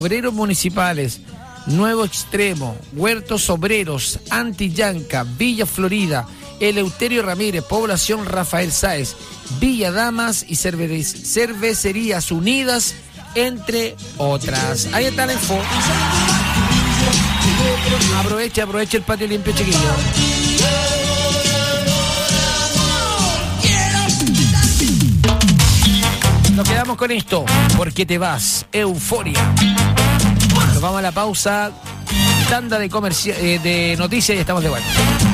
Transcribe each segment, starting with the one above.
Obreros municipales, Nuevo Extremo, Huertos Obreros, Antillanca, Villa Florida, Eleuterio Ramírez, Población Rafael Sáez, Villa Damas y Cervecerías Unidas, entre otras. Ahí está la info. Aprovecha el patio limpio, chiquillo. Nos quedamos con esto. ¿Por qué te vas? Euforia. Nos vamos a la pausa. Tanda de noticias y estamos de vuelta.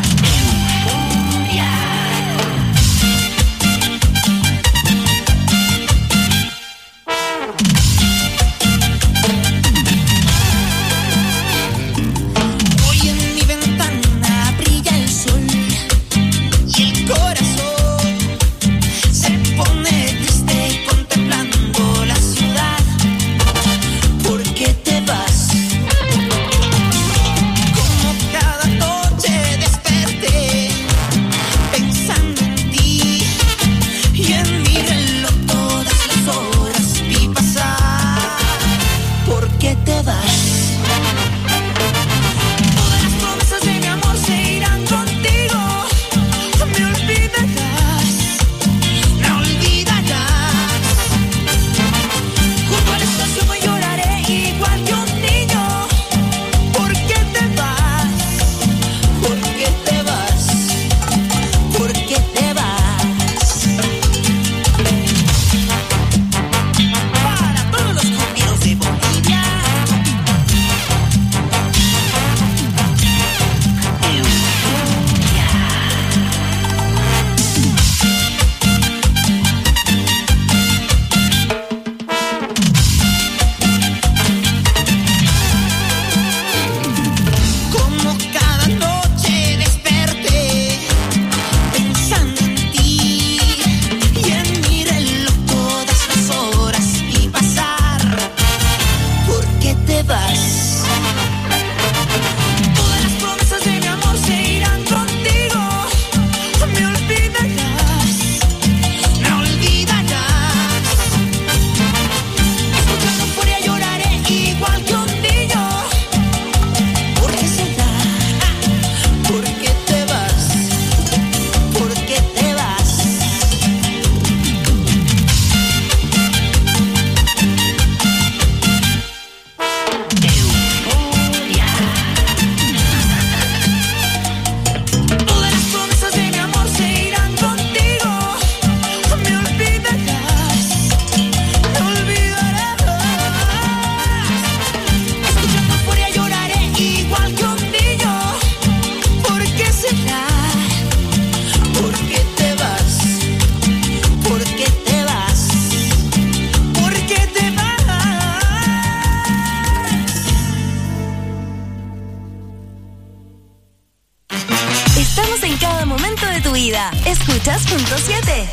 Escuchas Punto 7.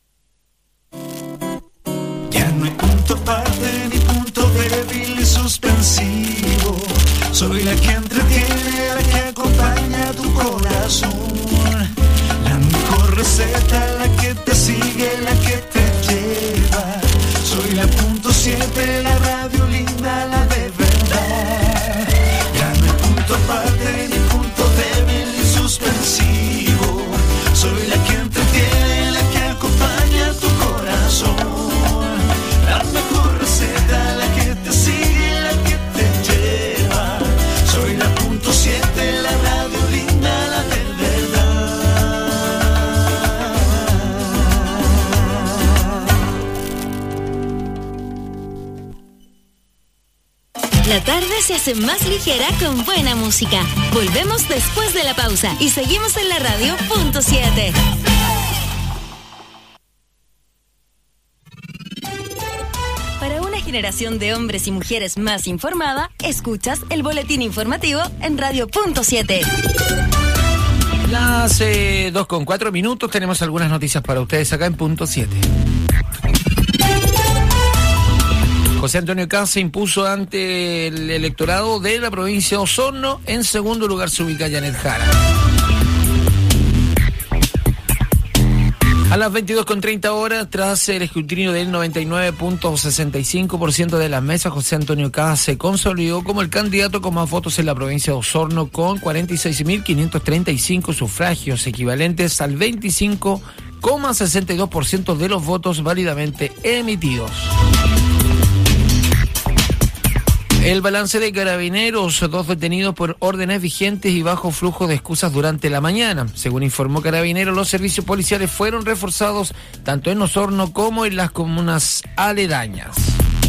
Ya no hay punto aparte ni punto débil y suspensivo. Soy la que entretiene, la que acompaña tu corazón. La mejor receta, la que te sigue, la que te lleva. Soy la Punto 7, la radio linda, la de verdad. Ya no hay punto aparte ni punto débil y suspensivo. Soy la que entretiene, la que acompaña tu corazón. La mejor receta, la que te sigue, la que te lleva. Soy la Punto 7, la radio linda, la de verdad. La tarde se hace más ligera con buena música. Volvemos después de la pausa y seguimos en la radio Punto 7. Para una generación de hombres y mujeres más informada, escuchas el boletín informativo en radio Punto 7. Las 2:04 tenemos algunas noticias para ustedes acá en Punto 7. José Antonio Kast se impuso ante el electorado de la provincia de Osorno. En segundo lugar se ubica Janet Jara. A las 22:30 horas, tras el escrutinio del 99.65% de las mesas, José Antonio Caz se consolidó como el candidato con más votos en la provincia de Osorno, con 46.535 sufragios, equivalentes al 25,62% de los votos válidamente emitidos. El balance de Carabineros: 2 detenidos por órdenes vigentes y bajo flujo de excusas durante la mañana. Según informó Carabineros, los servicios policiales fueron reforzados tanto en Osorno como en las comunas aledañas.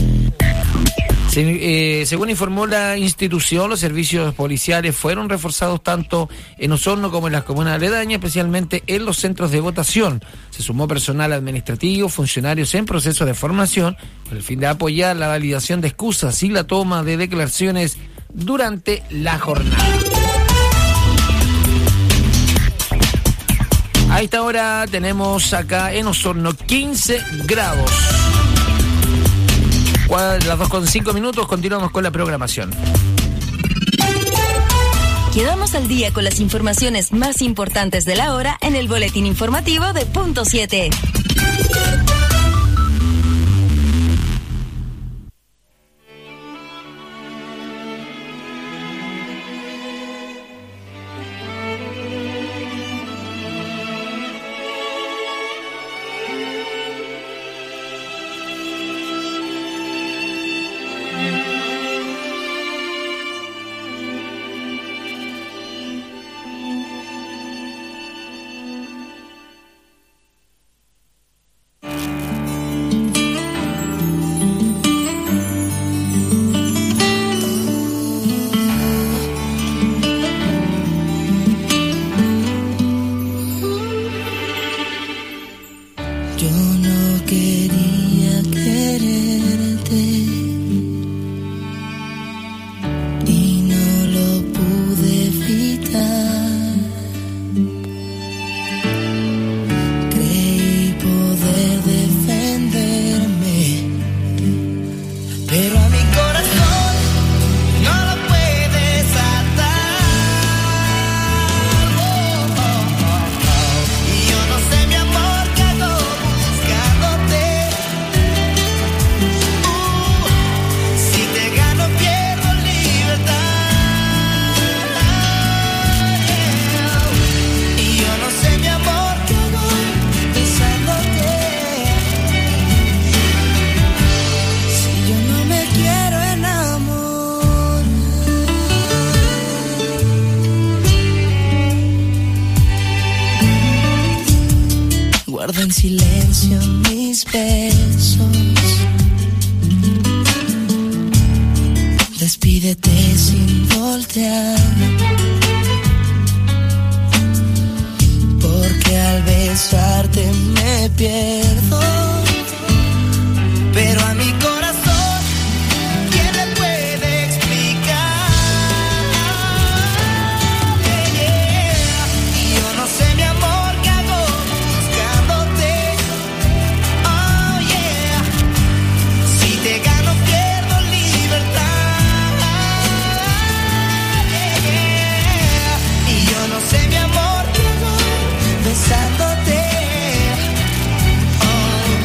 Según informó la institución, los servicios policiales fueron reforzados tanto en Osorno como en las comunas aledañas, especialmente en los centros de votación. Se sumó personal administrativo, funcionarios en proceso de formación, con el fin de apoyar la validación de excusas y la toma de declaraciones durante la jornada. A esta hora tenemos acá en Osorno 15 grados. Las 2:05, continuamos con la programación. Quedamos al día con las informaciones más importantes de la hora en el boletín informativo de Punto 7. En silencio mis besos, despídete sin voltear, porque al besarte me pierdo, pero a mi corazón, ¿quién le puede explicar? Y yo no sé, mi amor, ¿qué hago buscándote? Oh yeah, si te gano pierdo libertad. Yeah. Y yo no sé, mi amor, ¿qué hago besándote? Oh.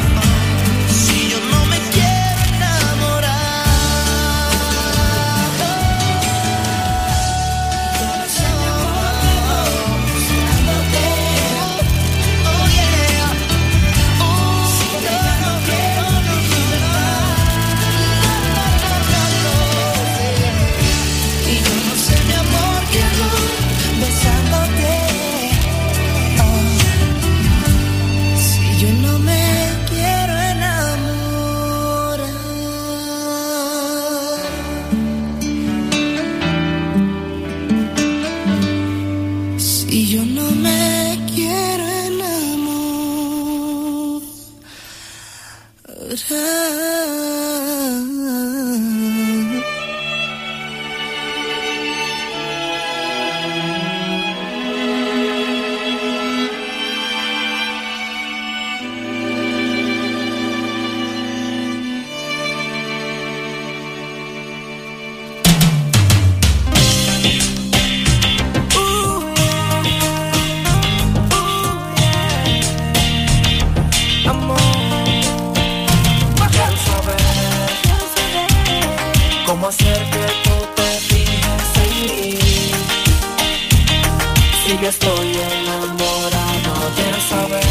yo estoy enamorado. Quiero saber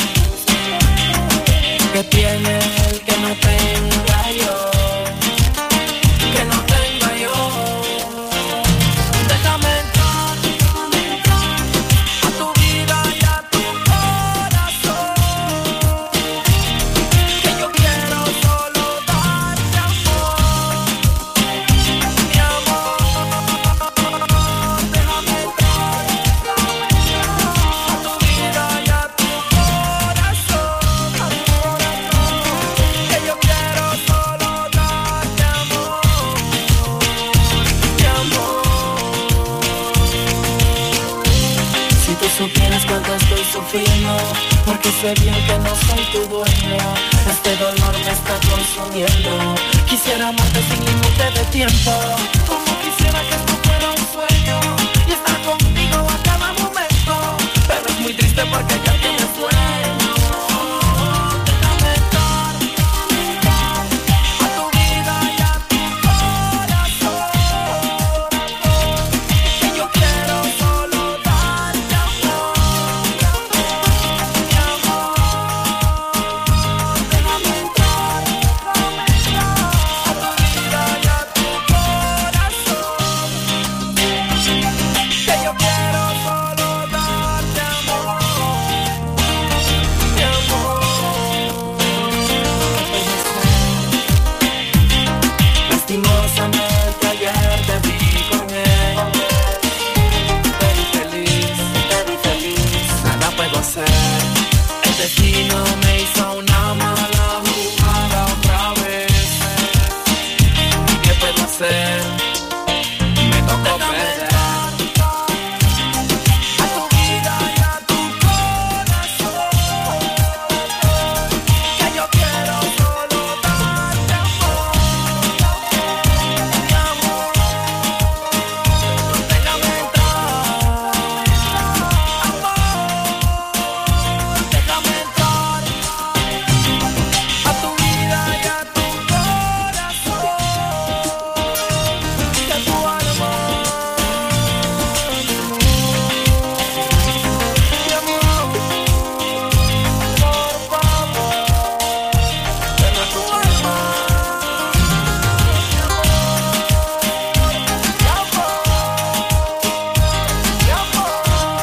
qué tiene él que no tenga yo, que no tenga yo. Déjame entrar a tu vida y a tu corazón, que yo quiero solo darte amor, mi amor. Déjame entrar a tu vida y a tu corazón, que yo quiero solo darte amor, mi amor. Si tú supieras cuánto estoy sufriendo, porque sé bien que no soy tu dueño, este dolor me está consumiendo. Quisiera amarte sin límite de tiempo, como quisiera que esto fuera un sueño y estar contigo a cada momento, pero es muy triste porque ya tienes sueño. Déjame entrar a tu vida y a tu corazón, que yo quiero solo darte amor, mi amor. Déjame entrar a tu vida y a tu corazón, que yo quiero solo darte amor, mi amor. Lastimosamente ayer te vi con él, te vi feliz, nada puedo hacer. El destino me hizo una mala jugada otra vez. ¿Qué puedo hacer? Me tocó perder. A tu vida y a tu corazón, que yo quiero solo darte amor, mi amor. Déjame entrar, amor. Déjame entrar a tu vida y a tu corazón, que tu alma, mi amor, por favor, ven a tu alma, mi amor, mi amor.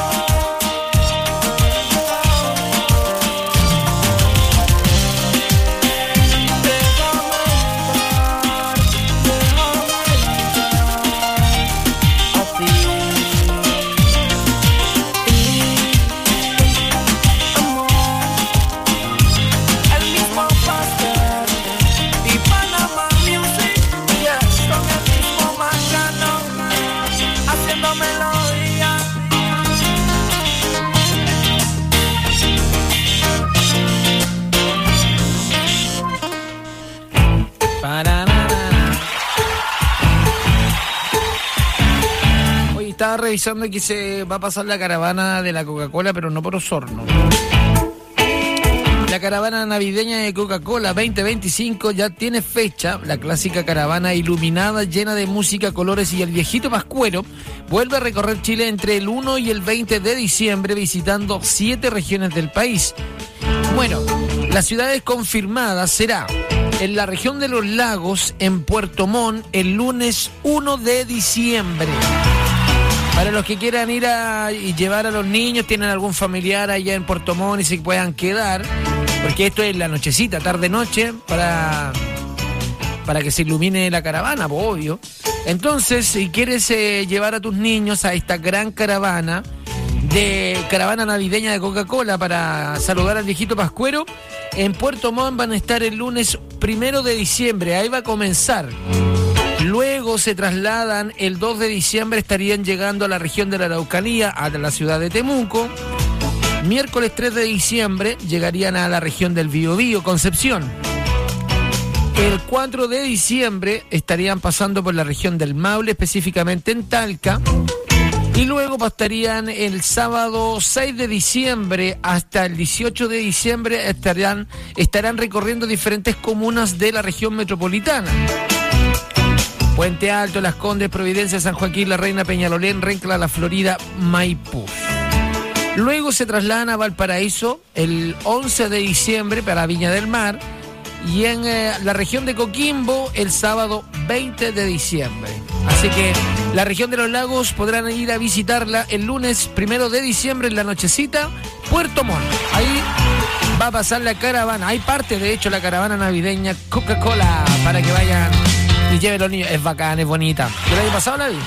El mismo pastel y Panamá Music, yes, con el mismo Mangano, haciendo melodía. Oye, estaba revisando que se va a pasar la caravana de la Coca-Cola, pero no por Osorno. La caravana navideña de Coca-Cola 2025 ya tiene fecha. La clásica caravana iluminada, llena de música, colores y el viejito pascuero vuelve a recorrer Chile entre el 1 y el 20 de diciembre, visitando 7 regiones del país. Bueno, las ciudades confirmadas será en la región de los lagos, en Puerto Montt, el lunes 1 de diciembre. Para los que quieran ir y llevar a los niños, tienen algún familiar allá en Puerto Montt y se puedan quedar, porque esto es la nochecita, tarde-noche, para que se ilumine la caravana, obvio. Entonces, si quieres llevar a tus niños a esta gran caravana navideña de Coca-Cola para saludar al viejito pascuero, en Puerto Montt van a estar el lunes 1 de diciembre, ahí va a comenzar. Luego se trasladan el 2 de diciembre, estarían llegando a la región de la Araucanía, a la ciudad de Temuco. Miércoles 3 de diciembre llegarían a la región del Biobío, Concepción. El 4 de diciembre estarían pasando por la región del Maule, específicamente en Talca. Y luego pasarían el sábado 6 de diciembre hasta el 18 de diciembre, estarán recorriendo diferentes comunas de la región metropolitana. Puente Alto, Las Condes, Providencia, San Joaquín, La Reina, Peñalolén, Rencla, La Florida, Maipú. Luego se trasladan a Valparaíso el 11 de diciembre para Viña del Mar y en la región de Coquimbo el sábado 20 de diciembre. Así que la región de los lagos podrán ir a visitarla el lunes 1 de diciembre en la nochecita, Puerto Montt. Ahí va a pasar la caravana. Hay parte, de hecho, la caravana navideña Coca-Cola para que vayan y lleven los niños. Es bacán, es bonita. ¿El año pasado la vi?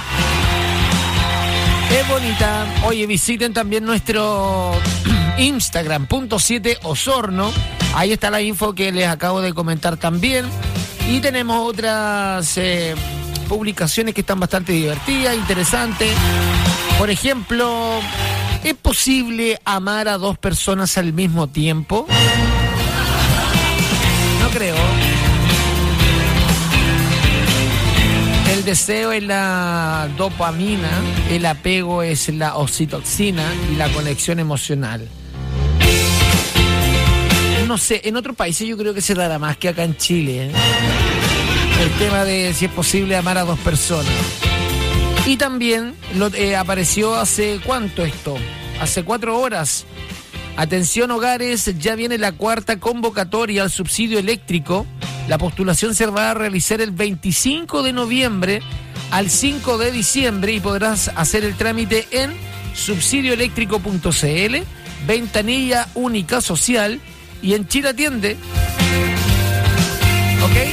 Es bonita. Oye, visiten también nuestro Instagram, .7 Osorno. Ahí está la info que les acabo de comentar también. Y tenemos otras publicaciones que están bastante divertidas, interesantes. Por ejemplo, ¿es posible amar a dos personas al mismo tiempo? No creo. El deseo es la dopamina, el apego es la oxitocina y la conexión emocional. No sé, en otros países yo creo que se dará más que acá en Chile, ¿eh? El tema de si es posible amar a dos personas. Y también apareció hace ¿cuánto esto? Hace 4 horas. Atención hogares, ya viene la 4ª convocatoria al subsidio eléctrico. La postulación se va a realizar el 25 de noviembre al 5 de diciembre y podrás hacer el trámite en subsidioeléctrico.cl, ventanilla única social y en Chile Atiende. ¿Ok?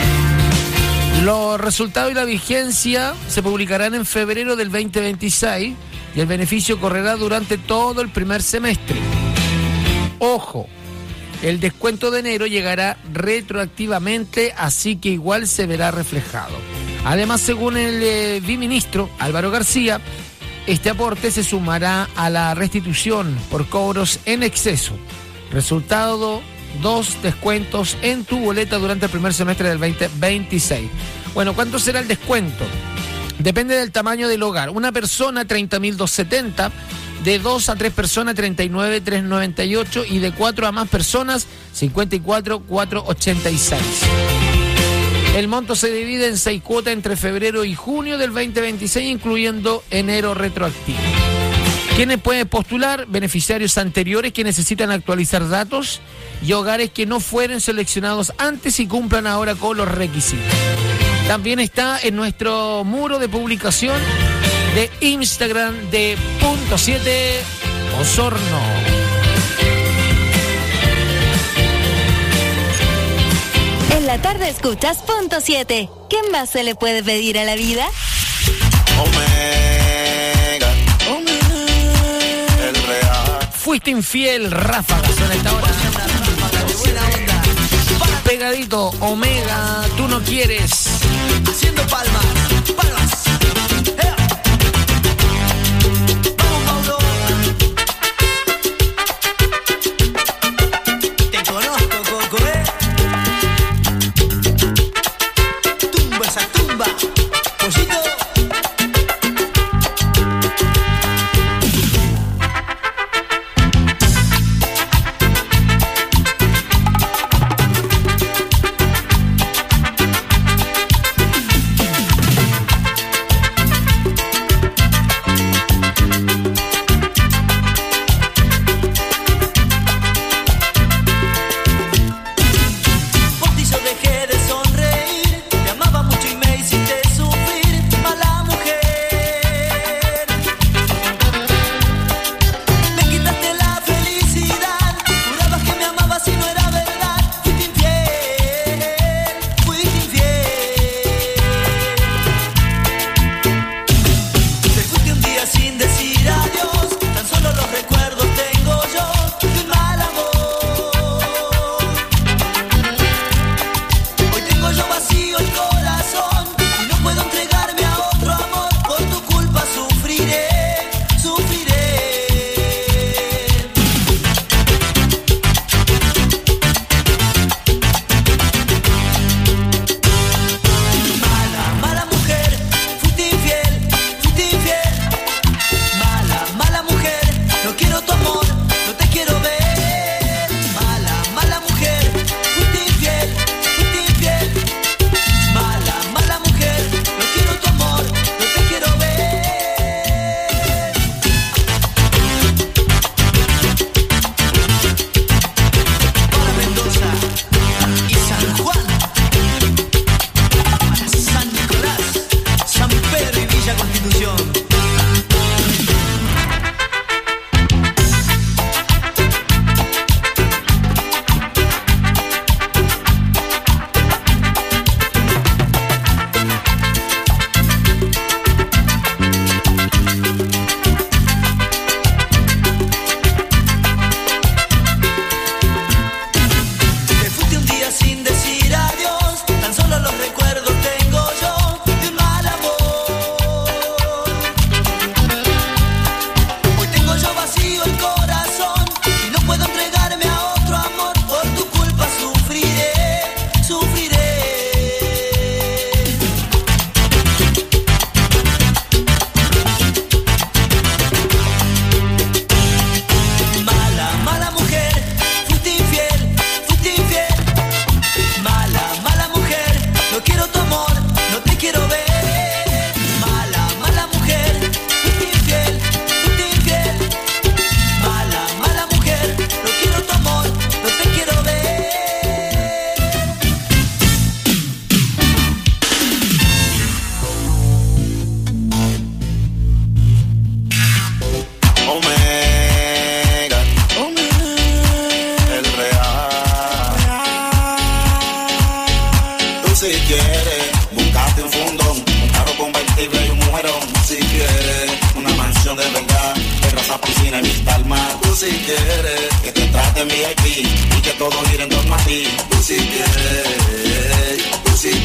Los resultados y la vigencia se publicarán en febrero del 2026 y el beneficio correrá durante todo el primer semestre. Ojo, el descuento de enero llegará retroactivamente, así que igual se verá reflejado. Además, según el viceministro Álvaro García, este aporte se sumará a la restitución por cobros en exceso. Resultado: 2 descuentos en tu boleta durante el primer semestre del 2026. Bueno, ¿cuánto será el descuento? Depende del tamaño del hogar. Una persona, 30.270. De 2 a 3 personas, 39.398. Y de 4 a más personas, 54.486. El monto se divide en 6 cuotas entre febrero y junio del 2026, incluyendo enero retroactivo. ¿Quiénes pueden postular? Beneficiarios anteriores que necesitan actualizar datos y hogares que no fueron seleccionados antes y cumplan ahora con los requisitos. También está en nuestro muro de publicación de Instagram de .7 Osorno. En la tarde escuchas .7. ¿Qué más se le puede pedir a la vida? Omega, el real. Fuiste infiel, ráfagas en esta hora. Pegadito, Omega, tú no quieres. Haciendo palmas, palmas. Vamos, Paulo. Te conozco, Coco, Tumba esa tumba, Pollito. la piscina y vista al mar. Tú si quieres que te traten VIP y que todo gire en torno a ti. Tú si quieres, tú si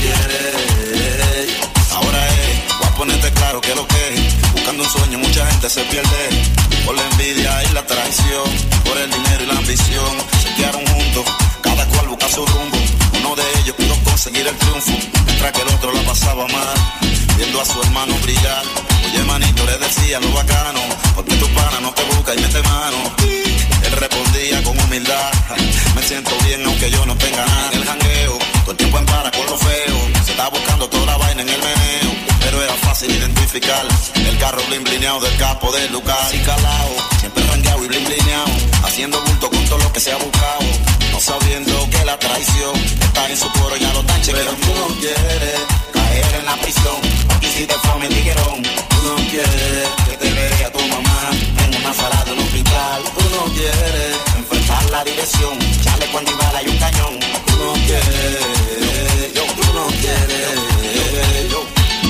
quieres. Ahora voy a ponerte claro que lo que es. Buscando un sueño mucha gente se pierde por la envidia y la traición, por el dinero y la ambición. Se quedaron juntos, cada cual busca su rumbo. Uno de ellos pudo conseguir el triunfo, mientras que el otro la pasaba mal, viendo a su hermano brillar. Oye manito, le decía lo bacano, porque tu pana no te busca y mete mano. Él respondía con humildad, me siento bien aunque yo no tenga nada. En el jangueo, todo el tiempo en para con lo feo, se está buscando toda la vaina en el meneo, pero era fácil identificar el carro blin blineado del capo del lugar. Y calao, siempre rangueado y blin blineado, haciendo bulto con todo lo que se ha buscado, no sabiendo que la traición está en su cuero, ya lo están chequeando. Pero tú no quieres caer en la prisión, aquí si te fue mi tiguerón. Tú no quieres que te vea tu mamá en una sala de un hospital. Tú no quieres enfrentar la dirección, echarle cuando y bala y un cañón. Tú no quieres, tú no quieres, yo.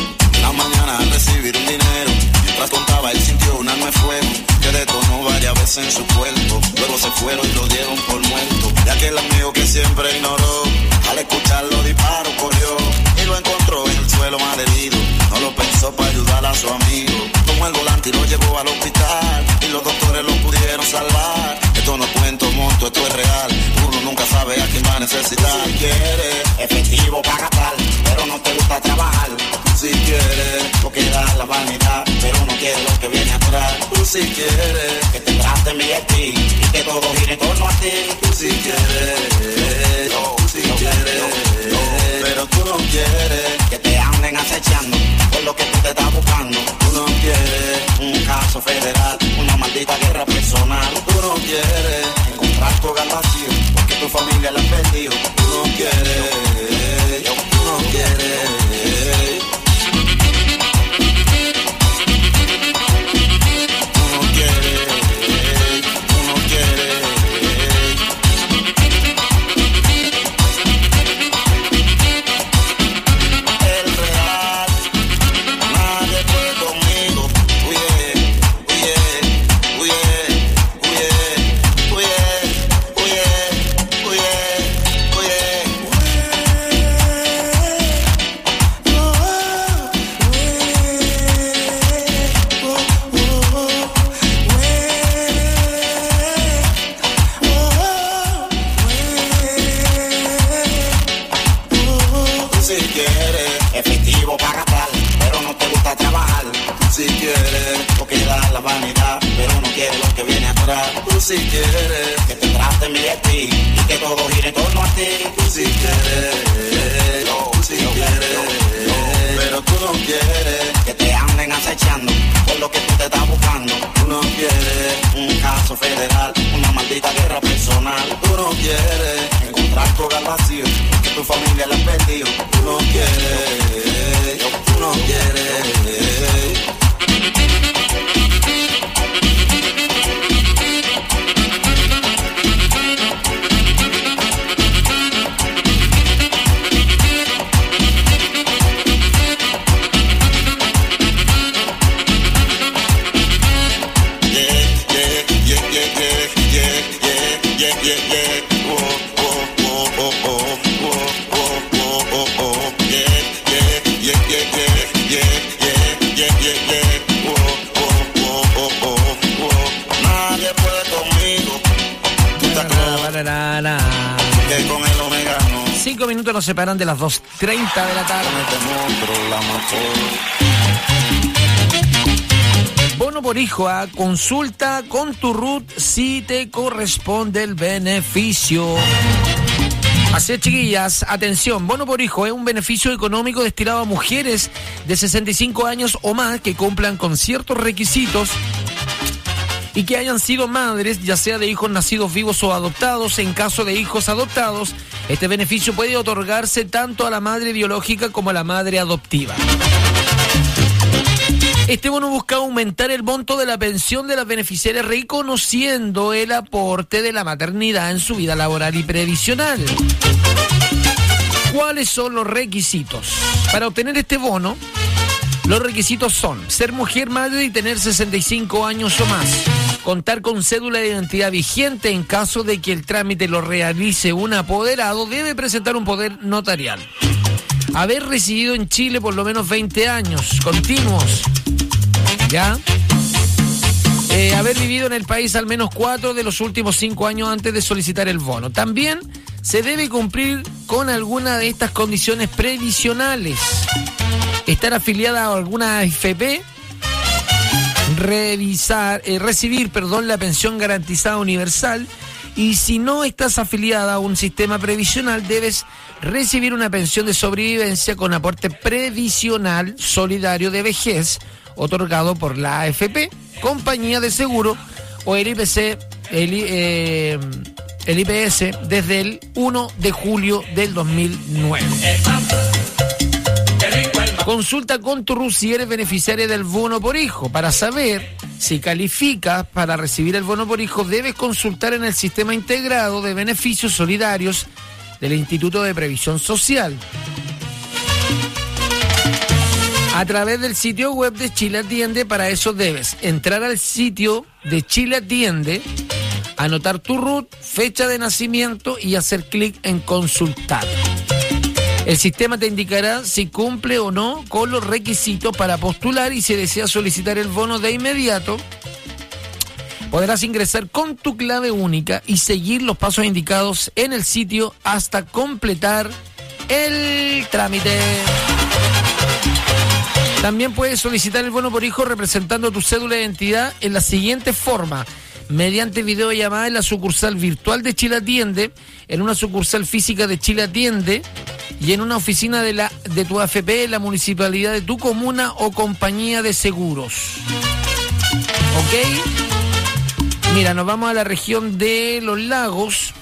La mañana al recibir un dinero, mientras contaba él sintió un arma de fuego que detonó varias veces en su cuerpo. Luego se fueron y lo dieron por muerto. Y aquel amigo que siempre ignoró, al escuchar los disparos corrió y lo encontró en el suelo malherido. No lo pensó para ayudar a su amigo, tomó el volante y lo llevó al hospital, y los doctores lo pudieron salvar. Esto no cuento monto, esto es real, uno nunca sabe a quién va a necesitar. Si quieres efectivo para gastar, pero no te gusta trabajar. Si quieres lo que da la vanidad, pero no quieres lo que viene atrás. Tú si quieres que te traten VIP y que todo gire en torno a ti. Tú si quieres, tú si quieres, pero tú no quieres que te anden acechando por lo que tú te estás buscando. Tú no quieres un caso federal, una maldita guerra personal. Tú no quieres encontrar tu hogar vacío porque tu familia la has perdido. Tú no quieres, tú no quieres. Si quieres que te traten VIP y que todo gire en torno a ti. Tú si quieres, tú si quieres, pero tú no quieres que te anden acechando por lo que tú te estás buscando. Tú no quieres un caso federal, una maldita guerra personal. Tú no quieres encontrar tu hogar vacío porque tu familia la has perdido. Tú no quieres, tú no quieres. Con el omegano. 5 minutos nos separan de las 2:30 de la tarde. Bono por hijo, consulta con tu RUT si te corresponde el beneficio. Así es, chiquillas, atención, bono por hijo es un beneficio económico destinado a mujeres de 65 años o más que cumplan con ciertos requisitos y que hayan sido madres, ya sea de hijos nacidos vivos o adoptados. En caso de hijos adoptados, este beneficio puede otorgarse tanto a la madre biológica como a la madre adoptiva. Este bono busca aumentar el monto de la pensión de las beneficiarias reconociendo el aporte de la maternidad en su vida laboral y previsional. ¿Cuáles son los requisitos? Para obtener este bono, los requisitos son ser mujer madre y tener 65 años o más, contar con cédula de identidad vigente. En caso de que el trámite lo realice un apoderado, debe presentar un poder notarial. Haber residido en Chile por lo menos 20 años continuos, ¿ya? Haber vivido en el país al menos 4 de los últimos 5 años antes de solicitar el bono. También se debe cumplir con alguna de estas condiciones previsionales. Estar afiliada a alguna AFP, recibir la pensión garantizada universal, y si no estás afiliada a un sistema previsional, debes recibir una pensión de sobrevivencia con aporte previsional solidario de vejez otorgado por la AFP, compañía de seguro o el IPS desde el 1 de julio del 2009. Consulta con tu RUT si eres beneficiaria del bono por hijo. Para saber si calificas para recibir el bono por hijo, debes consultar en el Sistema Integrado de Beneficios Solidarios del Instituto de Previsión Social a través del sitio web de Chile Atiende. Para eso debes entrar al sitio de Chile Atiende, anotar tu RUT, fecha de nacimiento y hacer clic en consultar. El sistema te indicará si cumple o no con los requisitos para postular, y si deseas solicitar el bono de inmediato, podrás ingresar con tu clave única y seguir los pasos indicados en el sitio hasta completar el trámite. También puedes solicitar el bono por hijo representando tu cédula de identidad en la siguiente forma: mediante videollamada en la sucursal virtual de Chile Atiende, en una sucursal física de Chile Atiende y en una oficina de tu AFP en la municipalidad de tu comuna o compañía de seguros. ¿Ok? Mira, nos vamos a la región de Los Lagos,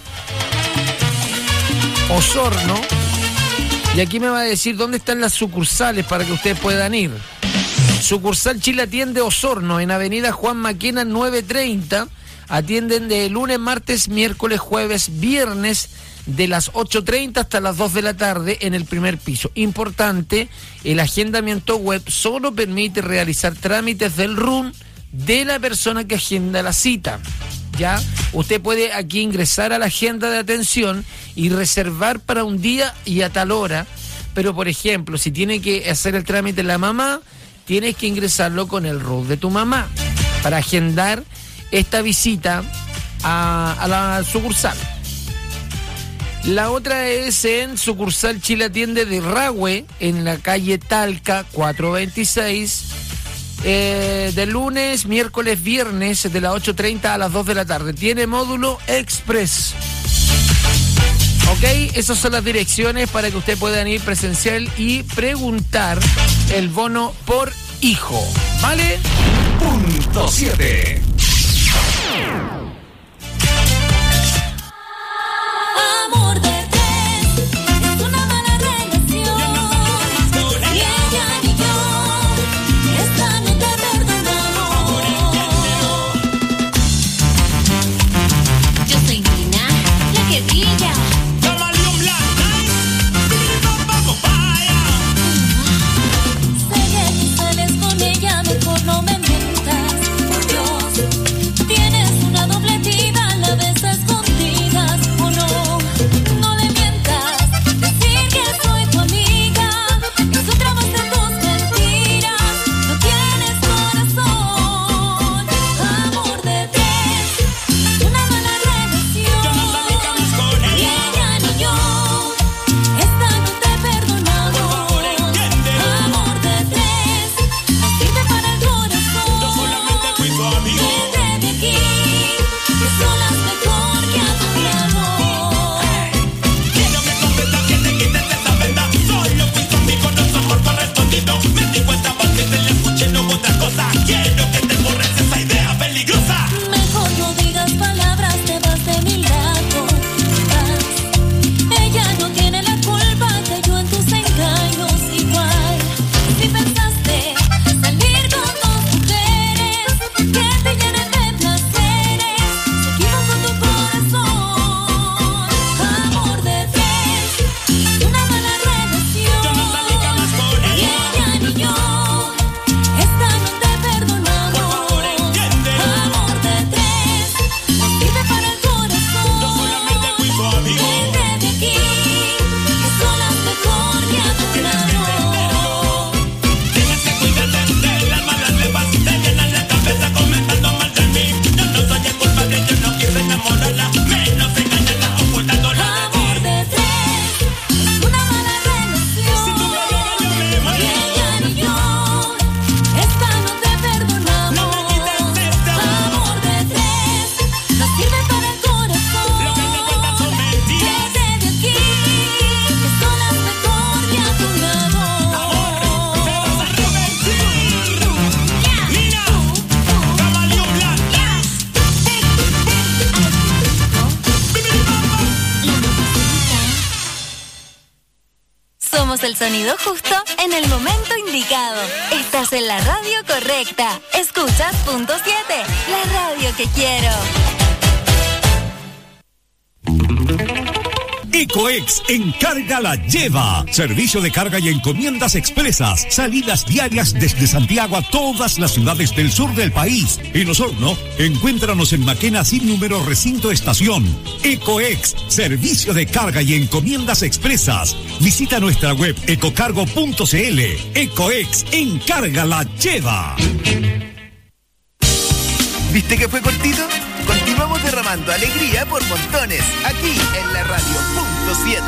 Osorno, y aquí me va a decir dónde están las sucursales para que ustedes puedan ir. Sucursal Chile Atiende Osorno, en avenida Juan Maquena 930. Atienden de lunes, martes, miércoles, jueves, viernes, de las 8:30 hasta las 2 de la tarde en el primer piso. Importante, el agendamiento web solo permite realizar trámites del RUN de la persona que agenda la cita. ¿Ya? Usted puede aquí ingresar a la agenda de atención y reservar para un día y a tal hora, pero por ejemplo, si tiene que hacer el trámite la mamá, tienes que ingresarlo con el RUT de tu mamá para agendar esta visita a la sucursal. La otra es en sucursal Chile Atiende de Rahue, en la calle Talca 426, de lunes, miércoles, viernes, de las 8:30 a las 2 de la tarde. Tiene módulo express. Ok, esas son las direcciones para que usted pueda ir presencial y preguntar el bono por hijo. ¿Vale? Punto 7. Amor de tres, es una mala relación. Ni ella ni yo, esta no te perdonamos. Yo soy Nina, la que brilla. Sé que tú sales con ella, mejor no me mientas. Por Dios, tienes una ponemos el sonido justo en el momento indicado. Estás en la radio correcta. Escuchas Punto 7, la radio que quiero. Ecoex Encarga la Lleva. Servicio de carga y encomiendas expresas. Salidas diarias desde Santiago a todas las ciudades del sur del país. En Osorno, encuéntranos en Maquena sin número recinto estación. Ecoex, servicio de carga y encomiendas expresas. Visita nuestra web ecocargo.cl. Ecoex Encarga la Lleva. ¿Viste que fue cortito? Continuamos derramando alegría por montones, aquí en la radio Punto 7.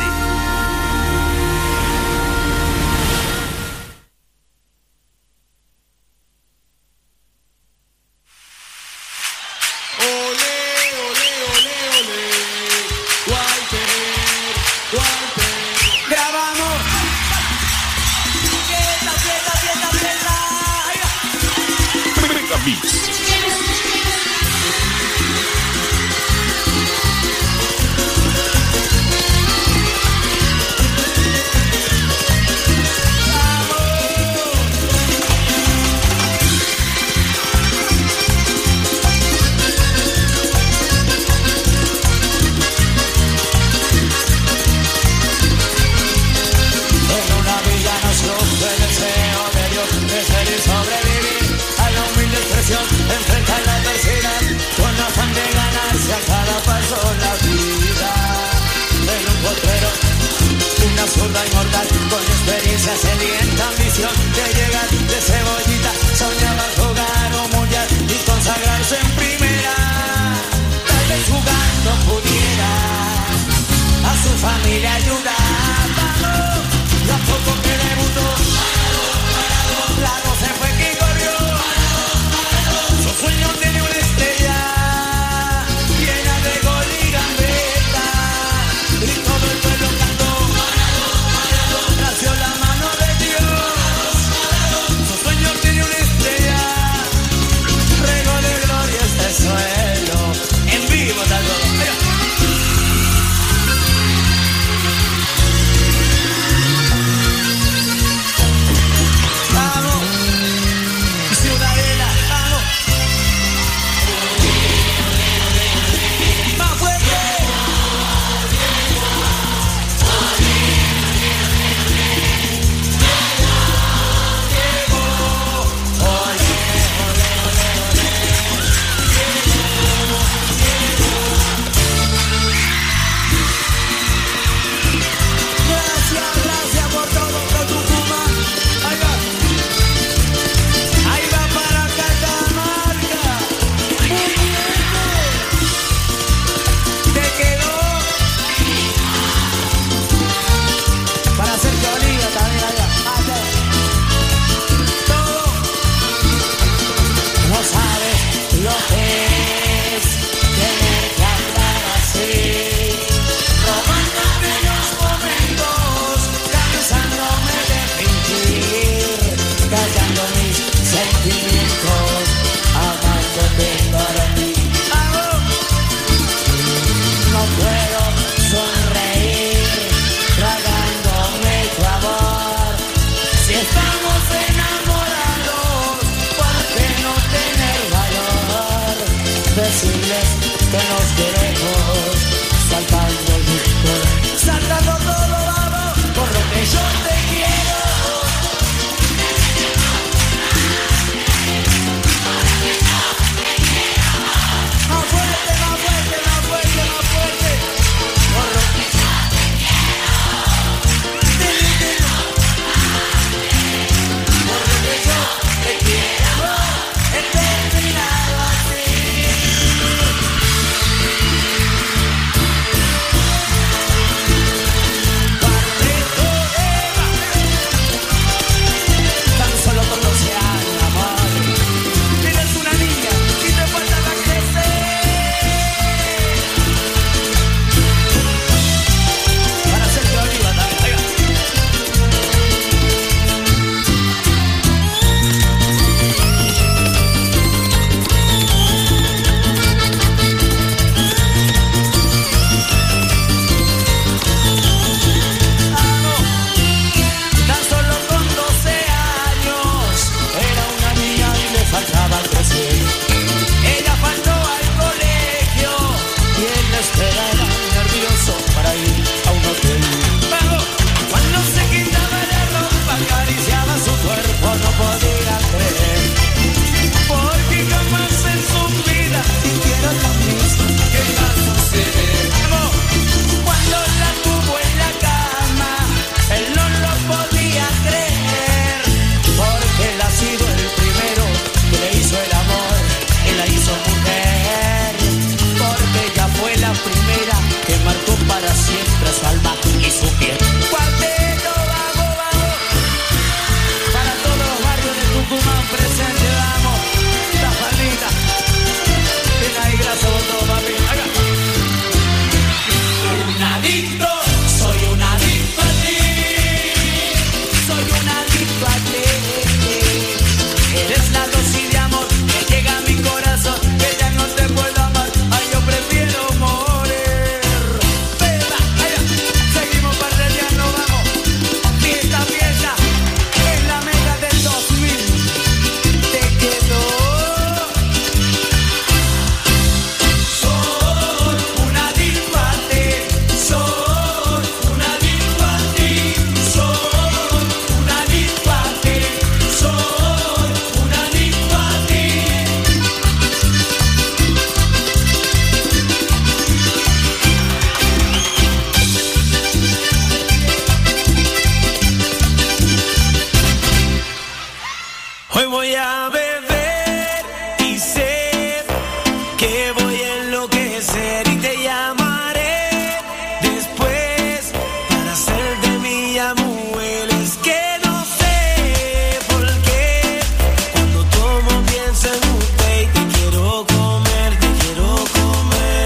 Hoy voy a beber y sé que voy a enloquecer y te llamaré después para hacer de mi mujer. Es que no sé por qué cuando tomo pienso en usted y te quiero comer, te quiero comer.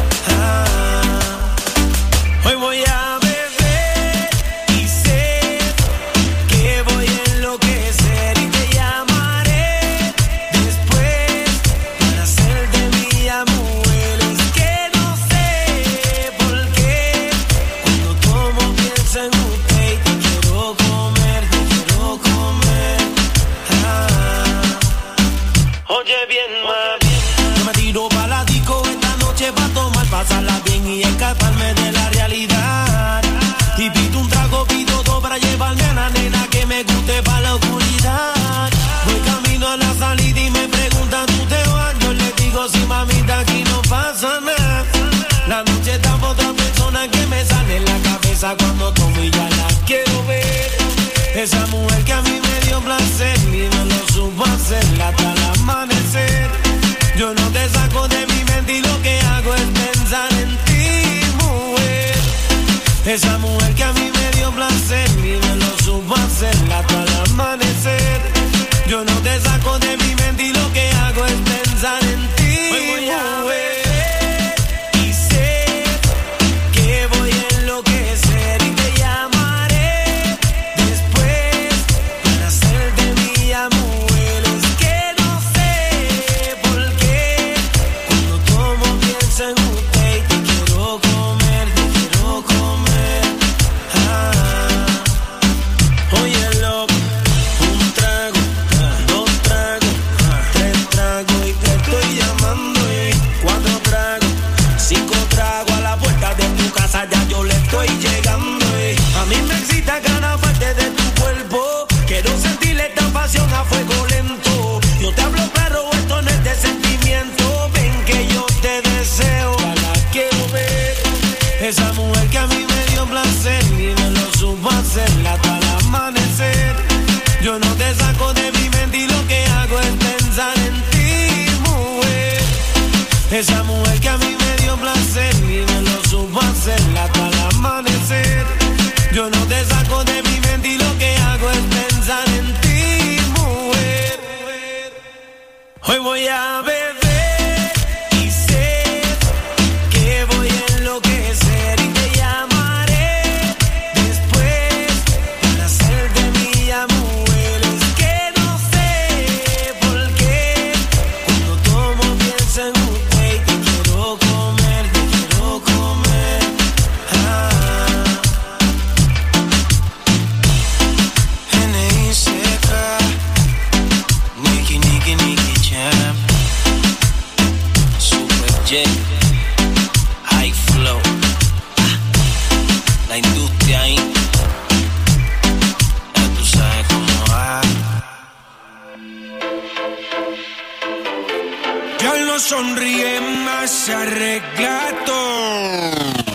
Hoy voy a beber y sé que voy a enloquecer y te llamaré después para hacer de mi mujer. Es que no sé por qué cuando tomo pienso en usted y te quiero comer, te quiero comer. Oye bien, mami, yo me tiro pa' la disco esta noche pa' tomar, pasarla bien y escaparme de la realidad. Y pido un trago, pido dos para llevarme a la nena que me guste pa' la oscuridad. Voy camino a la salida y me preguntan, ¿tú te vas? Yo le digo, sí, mamita, aquí no pasa nada. La noche está por otra persona que me sale en la cabeza cuando tomo y ya la quiero ver. Esa mujer que a mí me dio placer y me lo supo hacer hasta el amanecer. Yo no te saco de mi mente y lo que hago es pensar en ti, mujer. Esa mujer que a mí me dio placer y me lo supo hacer hasta el amanecer. Yo no te saco de mi mente y lo que hago es pensar en ti, mujer. Y sé que voy a enloquecer y te llamaré después para hacer de mi mujer. Es que no sé por qué cuando tomo pienso en usted y te quiero comer, te quiero comer. Óyelo, un trago, dos tragos, tres tragos y te estoy llamando. Y 4 tragos, 5 tragos a la puerta de tu casa ya yo le estoy llegando. Y a mí me excita cada parte de tu cuerpo. Quiero sentirle esta pasión a fuego lento. Yo te hablo claro, esto no es de sentimiento. Ven que yo te deseo, ya la quiero ver. Esa mujer que a mí me dio placer y me lo supo hacer hasta el amanecer. Yo no te saco de mi mente y lo que hago es pensar en ti, mujer. Esa mujer que a mí me dio placer y me lo supo hacer hasta el amanecer. Yo no te saco de mi mente y lo que hago es pensar en ti, mujer. Hoy voy a beber y sé que voy a enloquecer y te llamaré después para hacer de mi mujer. Es que no sé por qué cuando tomo pienso en usted y te quiero comer, te quiero comer. N.I.C.K. Nicky, Nicky, Nicky Jam, Super J, High Flow, la industria ahí, ya tú sabes cómo va. Ya él no sonríe más, se arregla todo.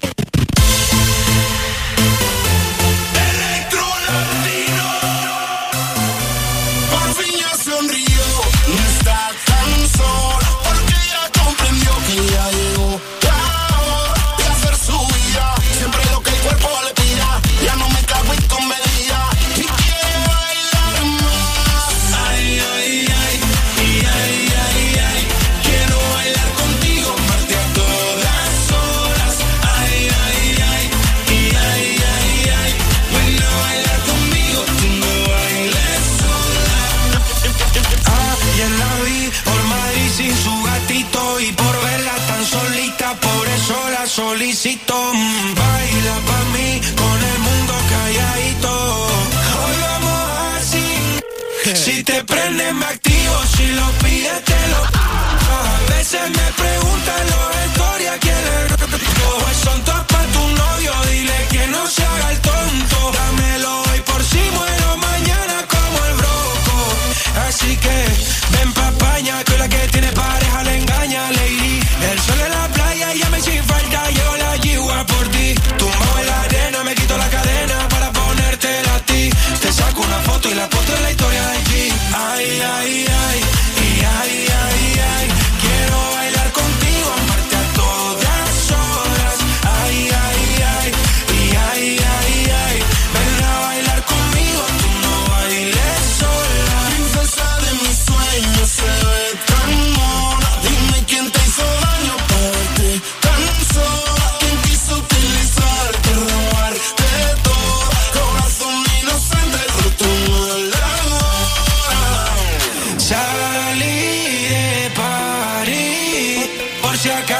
Por fin ya sonrió, no está tan sola, porque ya comprendió que ya llegó la hora de hacer su vida. Siempre lo que el cuerpo le pida, ya no me cago en comedia y quiero bailar más. Ay, ay, ay, ay, ay, ay, ay. Quiero bailar contigo, amarte a todas horas. Ay, ay, ay, ay, ay, ay, ay. Ven a bailar conmigo, tú no bailes sola. Ayer la vi por Madrid sin su gatito y por verla tan solita, por eso la solicito. Baila pa' mí con el mundo calladito. Hoy vamos así. Si te prende me activo, si lo pides te lo. A veces me preguntan los historias quién es. Pues son todas pa' tu novio, dile que no se haga el tonto. Dámelo hoy por si muero mañana como el broco. Así que ven pa' España, que la que tiene pareja le engaña, lady. El sol en la playa y ya me sin falta, yo la yigua por ti. Tumbado en la arena, me quito la cadena para ponértela a ti. Te saco una foto y la foto es la historia de ti. Ay,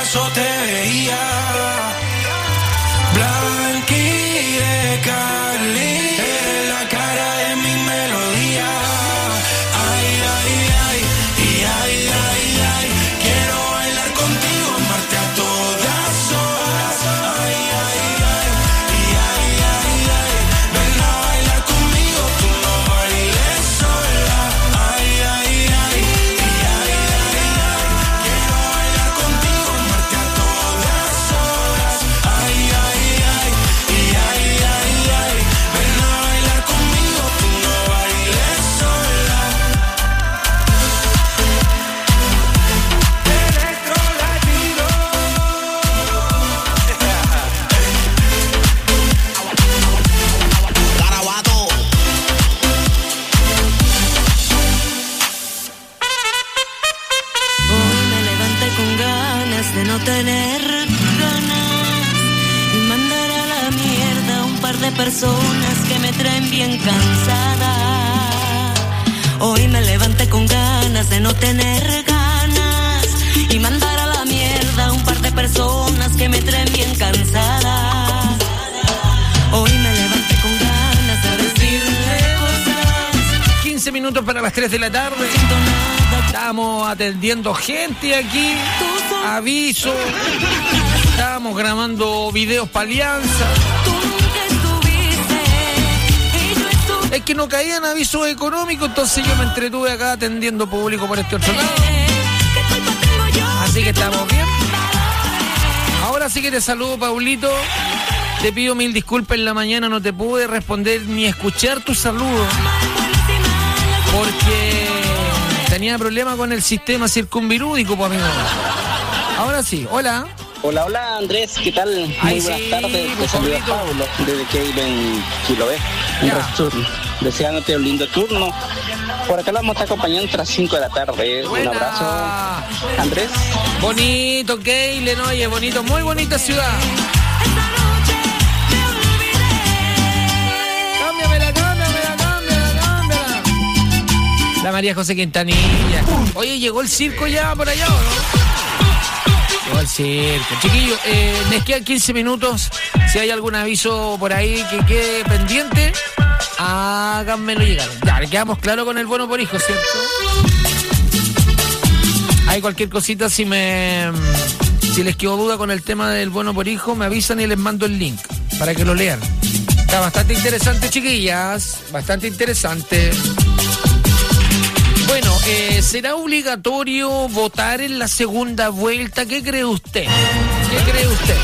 acaso te veía blanqui de Cali, en la cara de mi melodía. Ay, ay, ay, y ay, ay, ay, quiero bailar contigo, amarte a todas horas. Ay, ay, ay, y ay, ay, ay, ven a bailar conmigo, tú no bailes sola. Ay, ay, ay, y ay, ay, ay, quiero bailar contigo, amarte a todas horas. Ay, ay, ay, y ay, ay, ay, ven a bailar conmigo, tú no bailes sola. Electro Latino. Garabato. Hoy me levanté con ganas de no tener ganas y mandar a la mierda un par de personas que me traen bien cansada. Hoy me levanté con ganas de no tener ganas y mandar a la mierda un par de personas que me traen bien cansada. Hoy me levanté con ganas de decirle cosas. 15 minutos para las 3 de la tarde. Siento nada. Estamos atendiendo gente aquí. Aviso. Estamos grabando videos para Alianza. Tú nunca estuviste y yo estuve. Es que no caían avisos económicos, entonces yo me entretuve acá atendiendo público por este otro lado. ¿Qué culpa tengo yo? Así que estamos bien. Ahora sí que te saludo, Paulito. Te pido mil disculpas, en la mañana no te pude responder ni escuchar tu saludo porque tenía problemas con el sistema circunvirúdico, pues, amigo. Ahora sí, hola. Hola, hola Andrés, ¿qué tal? Ay, Muy buenas sí, tardes, te saluda Pablito. Pablo, desde que vive en Chiloé, en Ya. Resturno. Deseándote un lindo turno. Por acá la vamos a estar acompañando hasta las 5 de la tarde. Buena. Un abrazo, Andrés. Bonito, Keilen, oye, bonito, muy bonita ciudad. Cámbiamela. La María José Quintanilla. Oye, ¿llegó el circo ya por allá o no? Llegó el circo. Chiquillos, les quedan 15 minutos. Si hay algún aviso por ahí que quede pendiente, háganmelo llegar. Ya, le quedamos claro con el bono por hijo, ¿cierto? Hay cualquier cosita, si les quedó duda con el tema del bono por hijo, me avisan y les mando el link para que lo lean. Está bastante interesante, chiquillas. Bastante interesante. Bueno, ¿será obligatorio votar en la segunda vuelta? ¿Qué cree usted? ¿Qué cree usted?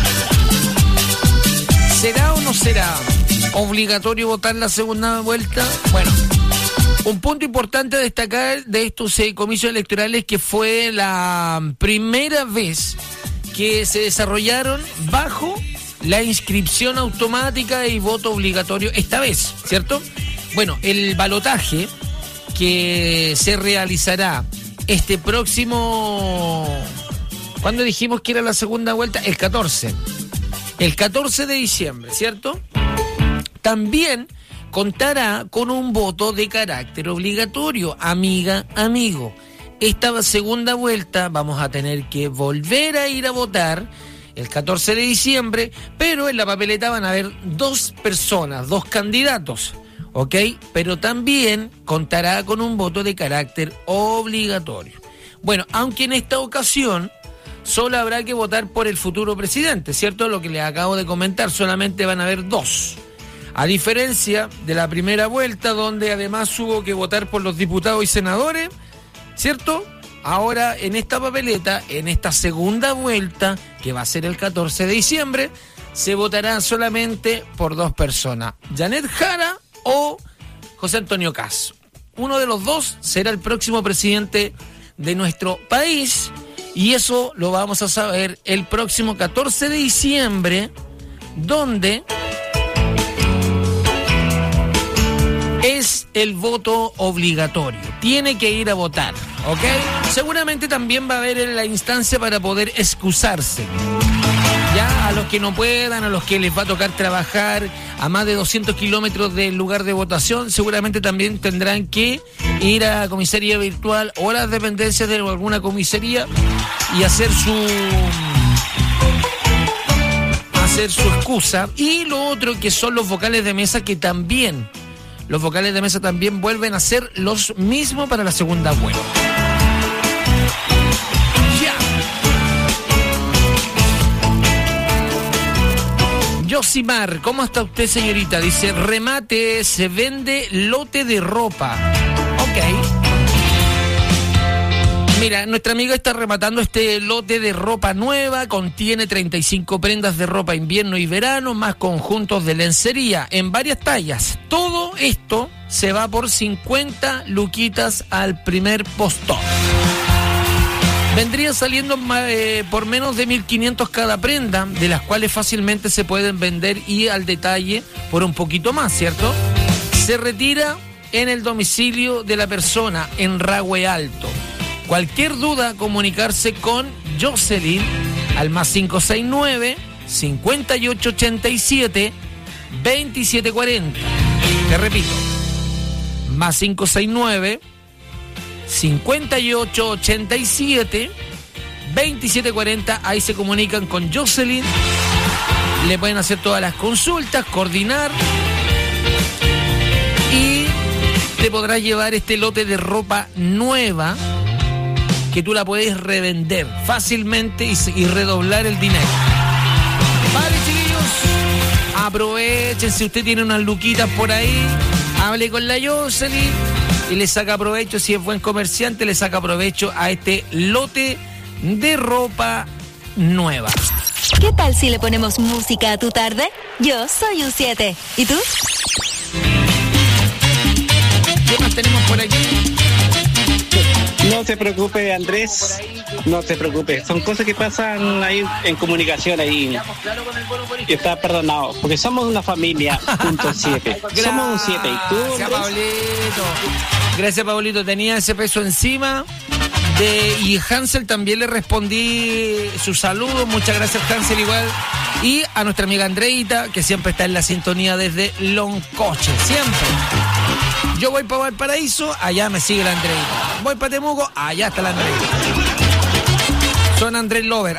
¿Será o no será obligatorio votar en la segunda vuelta? Bueno, un punto importante a destacar de estos comicios electorales que fue la primera vez que se desarrollaron bajo la inscripción automática y voto obligatorio esta vez, ¿cierto? Bueno, el balotaje que se realizará este próximo... ¿Cuándo dijimos que era la segunda vuelta? El 14. El 14 de diciembre, ¿cierto? También contará con un voto de carácter obligatorio, amiga, amigo. Esta segunda vuelta vamos a tener que volver a ir a votar el 14 de diciembre, pero en la papeleta van a haber 2 personas, 2 candidatos. ¿Ok? Pero también contará con un voto de carácter obligatorio. Bueno, aunque en esta ocasión solo habrá que votar por el futuro presidente, ¿cierto? Lo que les acabo de comentar, solamente van a haber 2. A diferencia de la primera vuelta, donde además hubo que votar por los diputados y senadores, ¿cierto? Ahora, en esta papeleta, en esta segunda vuelta, que va a ser el 14 de diciembre, se votará solamente por 2 personas. Janet Jara o José Antonio Caz. Uno de los 2 será el próximo presidente de nuestro país y eso lo vamos a saber el próximo 14 de diciembre, donde es el voto obligatorio. Tiene que ir a votar, ¿ok? Seguramente también va a haber en la instancia para poder excusarse. Ya, a los que no puedan, a los que les va a tocar trabajar a más de 200 kilómetros del lugar de votación, seguramente también tendrán que ir a comisaría virtual o a las dependencias de alguna comisaría y hacer su excusa. Y lo otro que son los vocales de mesa, que también, los vocales de mesa también vuelven a ser los mismos para la segunda vuelta. Yosimar, ¿cómo está usted, señorita? Dice, remate, se vende lote de ropa. Ok. Mira, nuestra amiga está rematando este lote de ropa nueva, contiene 35 prendas de ropa invierno y verano, más conjuntos de lencería en varias tallas. Todo esto se va por 50 luquitas al primer postón. Vendría saliendo por menos de 1.500 cada prenda, de las cuales fácilmente se pueden vender y al detalle por un poquito más, ¿cierto? Se retira en el domicilio de la persona en Rahue Alto. Cualquier duda, comunicarse con Jocelyn al más 569-5887-2740. Te repito, más 569-5887-2740. Ahí se comunican con Jocelyn. Le pueden hacer todas las consultas, coordinar. Y te podrás llevar este lote de ropa nueva que tú la puedes revender fácilmente y redoblar el dinero. Vale, chiquillos, aprovechen. Si usted tiene unas luquitas por ahí, hable con la Jocelyn y le saca provecho. Si es buen comerciante, le saca provecho a este lote de ropa nueva. ¿Qué tal si le ponemos música a tu tarde? Yo soy un 7. ¿Y tú? ¿Qué más tenemos por aquí? No se preocupe, Andrés, no se preocupe, son cosas que pasan ahí en comunicación ahí y está perdonado, porque somos una familia, punto 7, somos un 7 y tú, Andrés. Gracias, Pablito, tenía ese peso encima. Y Hansel también le respondí su saludo, muchas gracias Hansel igual, y a nuestra amiga Andreita, que siempre está en la sintonía desde Loncoche, siempre. Yo voy para Valparaíso, allá me sigue la Andreita. Voy para Temuco, allá está la Andreita. Son Andrés Lover.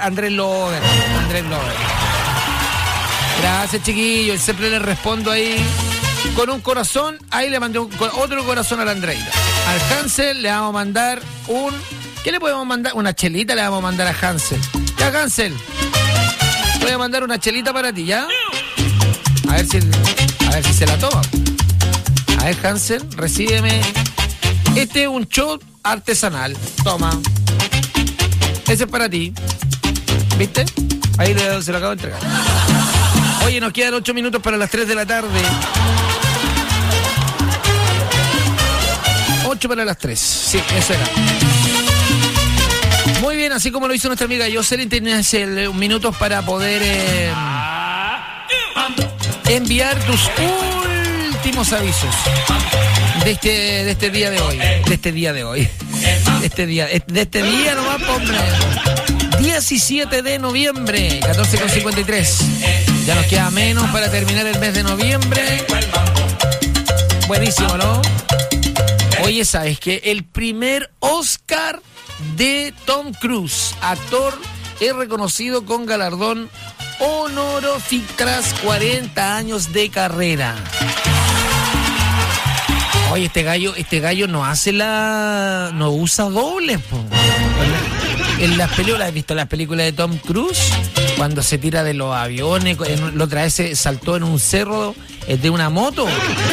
Gracias, chiquillos, siempre le respondo ahí con un corazón. Ahí le mandé otro corazón a la Andreita. Al Hansel le vamos a mandar ¿qué le podemos mandar? Una chelita le vamos a mandar a Hansel. Ya, Hansel, voy a mandar una chelita para ti, ¿ya? A ver si se la toma. A ver, Hansel, recíbeme. Este es un shot artesanal. Toma. Ese es para ti. ¿Viste? Ahí se lo acabo de entregar. Oye, nos quedan 8 minutos para las 3 de la tarde. 8 para las 3. Sí, eso era. Muy bien, así como lo hizo nuestra amiga Jocelyn, tienes minutos para poder enviar tus últimos avisos de este día de hoy. De este día nomás, hombre. 17 de noviembre, 14:53. Ya nos queda menos para terminar el mes de noviembre. Buenísimo, ¿no? Oye, ¿sabes qué? El primer Oscar de Tom Cruise, actor, es reconocido con galardón honorífico tras 40 años de carrera. Oye, este gallo no usa dobles, po. En las películas, ¿has visto las películas de Tom Cruise? Cuando se tira de los aviones, la otra vez se saltó en un cerro de una moto.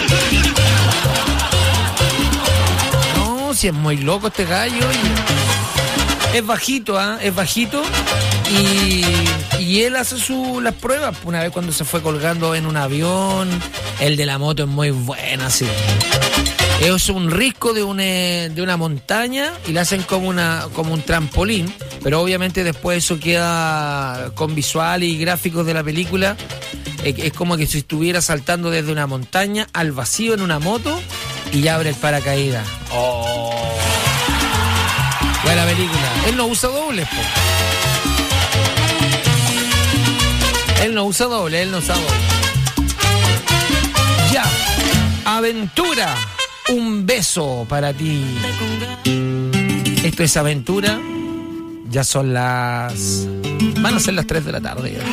No, si es muy loco este gallo. Es bajito, es bajito. Y él hace las pruebas. Una vez cuando se fue colgando en un avión, el de la moto es muy buena, sí. Es un risco de una montaña y le hacen como un trampolín, pero obviamente después eso queda con visual y gráficos de la película. Es como que si estuviera saltando desde una montaña al vacío en una moto y ya abre el paracaídas. ¡Oh! Buena película. Él no usa dobles, po. Él no usa doble. Ya. Aventura. Un beso para ti. Esto es Aventura. Ya son van a ser las 3 de la tarde ya.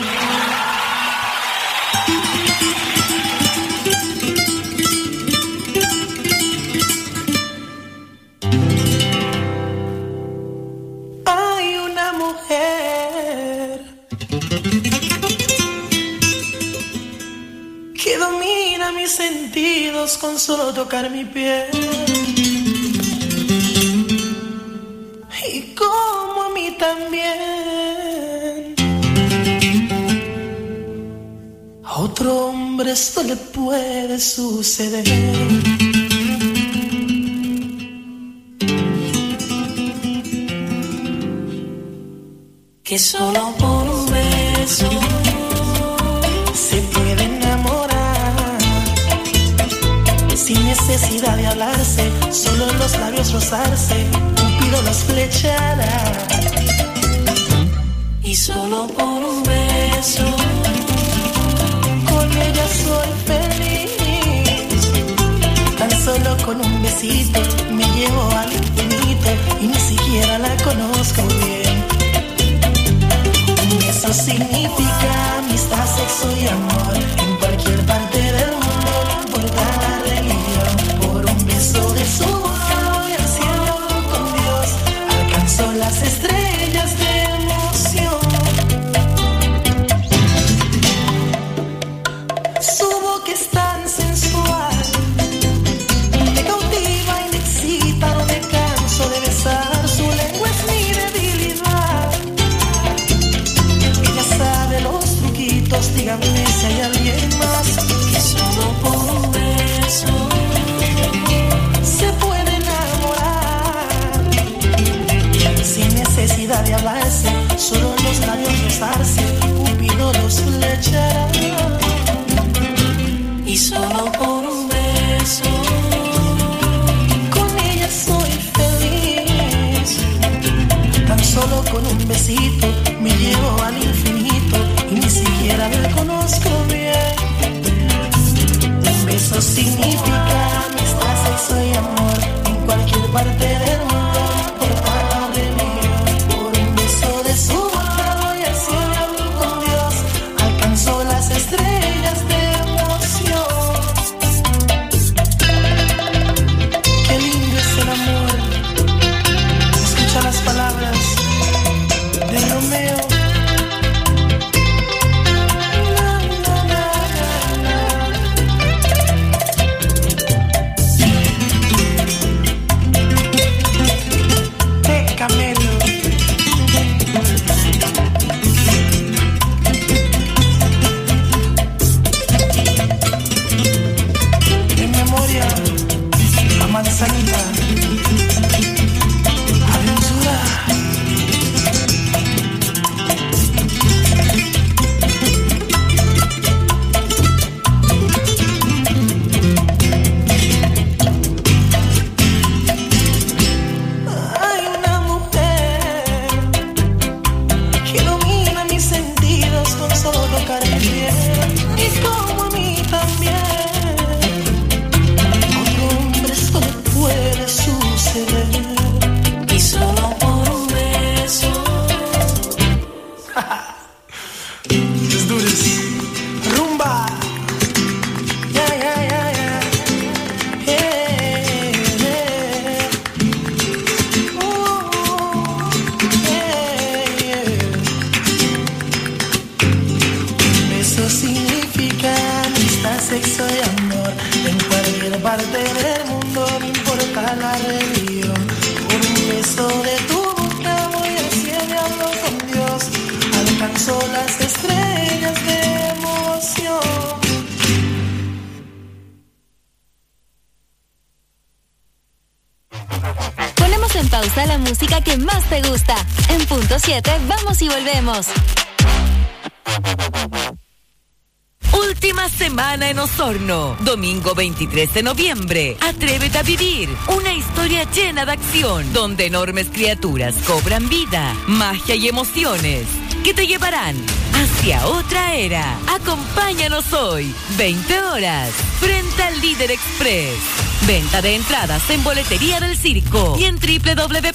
Hay una mujer que domina mis sentidos con solo tocar mi piel. Y como a mí también. A otro hombre esto le puede suceder. Que solo por un beso se puede enamorar, sin necesidad de hablarse, solo en los labios rozarse, Cupido los flechará. Y solo por un beso, con ella soy feliz. Tan solo con un besito me llevo al infinito y ni siquiera la conozco bien. Eso significa amistad, sexo y amor. En cualquier parte del mundo, no importa la religión. Por un beso de su boca voy al cielo con Dios. Alcanzo las estrellas de emoción. Su boca es tan sensual, me cautiva y me excita, no me canso de besar. Su lengua es mi debilidad. Sabe los truquitos, díganme si hay alguien más. Que solo por un beso se puede enamorar, sin necesidad de hablarse, solo en los labios rozarse, Cupido los flechará. Y solo por un beso, con ella soy feliz. Tan solo con un besito me llevo al infinito y ni siquiera la conozco bien. Un beso significa amistad, sexo y amor. En cualquier parte del mundo, no importa la religión. Por un beso de su boca voy al cielo y hablo con Dios. Alcanzo las estrellas de emoción. Qué lindo es el amor. Escucha las palabras de Romeo. Camelo. En memoria a Manzanita. Aventura. La música que más te gusta. En punto 7, vamos y volvemos. Última semana en Osorno. Domingo 23 de noviembre. Atrévete a vivir una historia llena de acción, donde enormes criaturas cobran vida, magia y emociones. que te llevarán hacia otra era. Acompáñanos hoy, 20 horas, frente al Líder Express. Venta de entradas en Boletería del Circo y en www